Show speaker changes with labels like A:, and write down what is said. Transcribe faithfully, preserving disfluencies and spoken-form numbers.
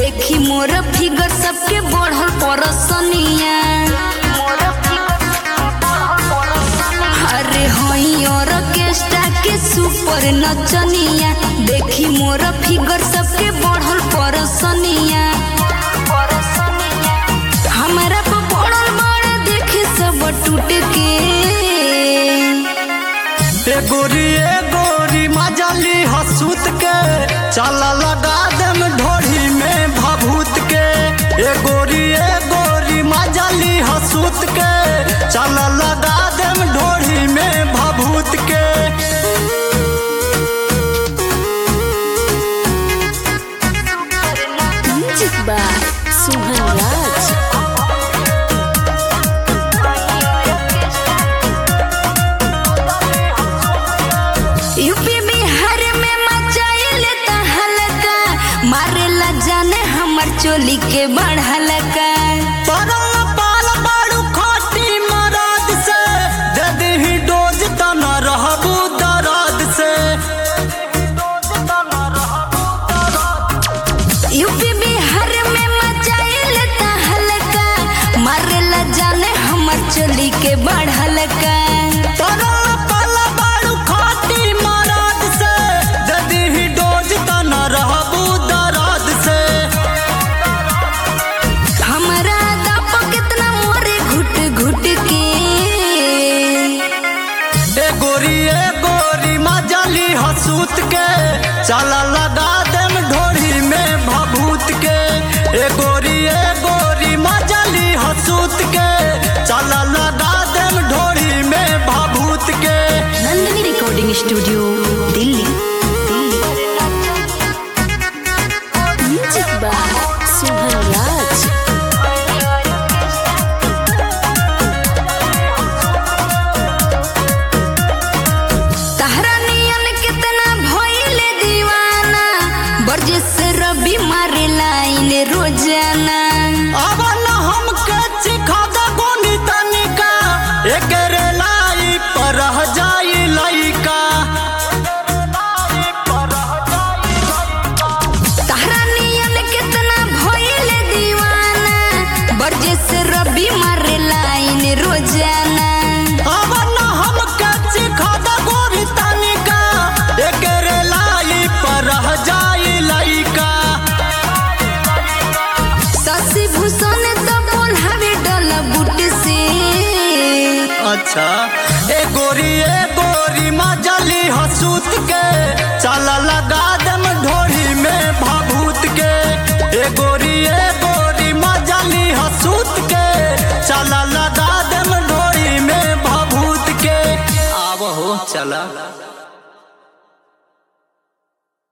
A: देखी मोर फिगर सबके बढ़ल परसनिया। अरे हई ऑर्केस्ट्रा के सुपर नचनिया, देखी मोर फिगर सबके बढ़ल परसनिया। हमारा पे पड़ल बड़ देखे सब टूट के।
B: ए गोरी ए गोरी मजाली हसूत के, चला लगा देम ढोरी में भभूत के। ए गोरी ए गोरी मजाली हसूत के, चला लगा देम ढोरी में भभूत के।
A: सुहन राज यूपी बिहार में मचाइले तहलका, मारेला जाने हमर चोली के बढ़लका।
B: परल पाल बाड़ू खाटी मराद से, दे दही डोज तना रहबू दराद से।
A: यूपी बिहार में मचाइले तहलका, मारेला जाने हमर चोली के बढ़लका।
B: परल पाल बाड़ू खाटी मराद से, दे दही डोज तना रहबू दराद से।
A: हमारा दाप कितना मोरे घुट घुट के।
B: ए गोरी ए गोरी मजाली हसूत के, चला लगा देम ढोरी में भभूत के। ए गोरी ए गोरी मजाली हसूत के, चला लगा देम ढोरी में भभूत के।
A: Nandini recording studio Delhi. Music by Suhan Raj. तहरा नियन कितना भइले दीवाना, बरजिस रवि मारे लाइन रोजाना।
B: अब न हमके चिखा द गोनी तनिका, एकरे लाई पर रह जाई लइका।
A: तहरा नियन कितना भइले दीवाना, बरजिस रवि मारे लाइन रोजाना।
B: अब न हमके चिखा द गोनी तनिका, एकरे लाई पर रह जाई लइका।
A: शशि भूषण तो बोलावे डल बुट से।
B: अच्छा ए गोरी ए गोरी मजाली हसूत के, चला लगा देम ढोरी में भभूत के। ए गोरी ए गोरी मजाली हसूत के, चला लगा देम ढोरी में भभूत के। आव हो चला।